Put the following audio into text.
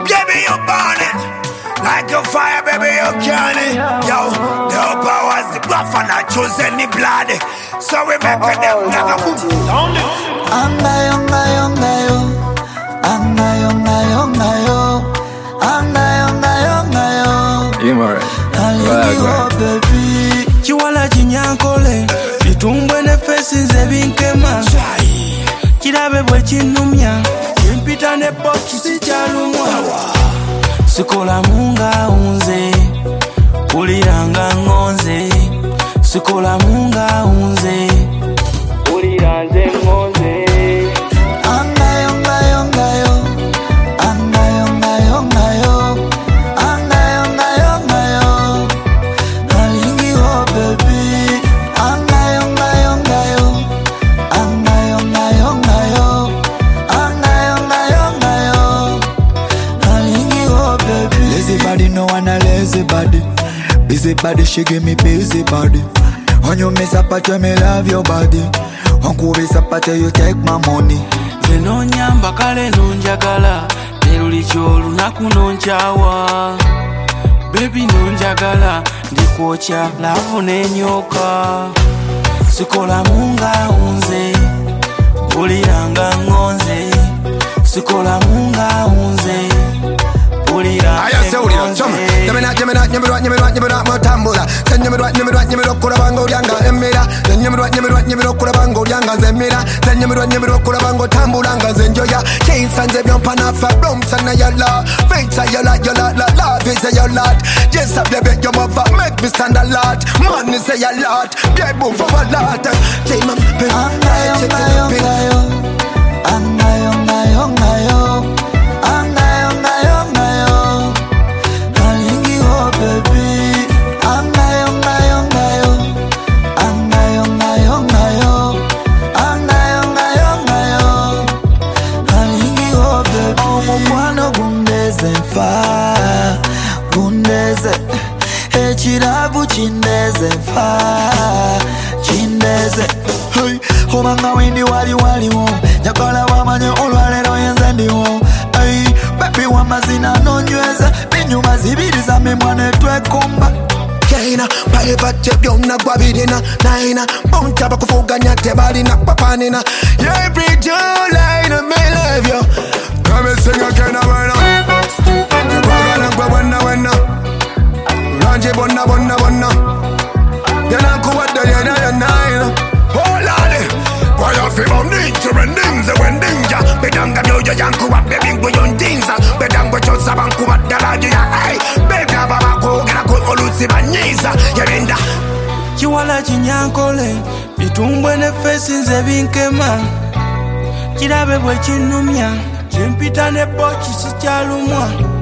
Baby, you burn it. Like a fire, baby, you can it. Yo, the powers, the buff, and I choose any blood. So we make them never move. Angayo, ngayo, ngayo. Angayo, ngayo, ngayo. Angayo, ngayo, ngayo. Right. Baby. Chiwala chinyankole bitumbwe ne fesi nze binkema kirabe bwe kinumya kimpita ne boki sikyalumwa sikola munga unze uliranga ngonze sikola munga unze uliranze ngonze Angayo, ngayo, ngayo. Angayo, ngayo, ngayo. Angayo, ngayo, ngayo. Nalingi ho baby. Angayo, ngayo, ngayo. Angayo, ngayo, ngayo. Angayo, ngayo, ngayo. Nalingi ho baby. Lazy body, no one a lazy body. Busy body, she give me busy body. On you miss a part, me love your body. On kubi sapate, you take my money. Zeno nyamba kale nonjagala Neruli kyolunaku nonjawa Baby nonjagala ndikwocha lavu nenyoka Sikola munga unze Uliranga ngonze Sikola munga unze Uliranga ngonze Motambula, send you Kurabango Yanga Emira, then you Kurabango Yanga Zemira, then you Kurabango Tambulanga Zenjoya, Chains and Zebion Panafa, Roms and Ayala, Fates are your lot, love is a your lot. Yes, I beg your mother, make me stand a lot. Money say a lot, they move for a lot. Angayo, ngayo, ngayo. Angayo, ngayo, ngayo. Angayo, ngayo, ngayo. Nalingi ho baby. Angayo, ngayo, ngayo. Angayo, ngayo, ngayo. Angayo, ngayo, ngayo. Nalingi ho baby. Omukwano gundeze nfa. Gundeze. Ekirabu kindeze nfa. Kindeze. Hey, obanga wendi wali wo. Njagala wamanye olwalero yenze ndiwo. Hey, baby wamazina nonyweza. Binyuma zibiri za mimwa netwekomba. Kaina, paiva tebyona gwabirina naina Bonta bakufuganya tebalina papanina Every July to me love you Come and sing again when Wena Ranji bonna Yana kuwada yana Oh lady Why you feel ninja and ninja when ninja Bedanga yoja yanku wa bebingu yondinza Bedanga chosa banku wa daraji ya Hey, bega baba kugana olusi banyiza Yabenda Chiwala chinyankole bitumbwe ne fesi nze binkema kirabe bwe kinumya kimpita ne boki sikyalumwa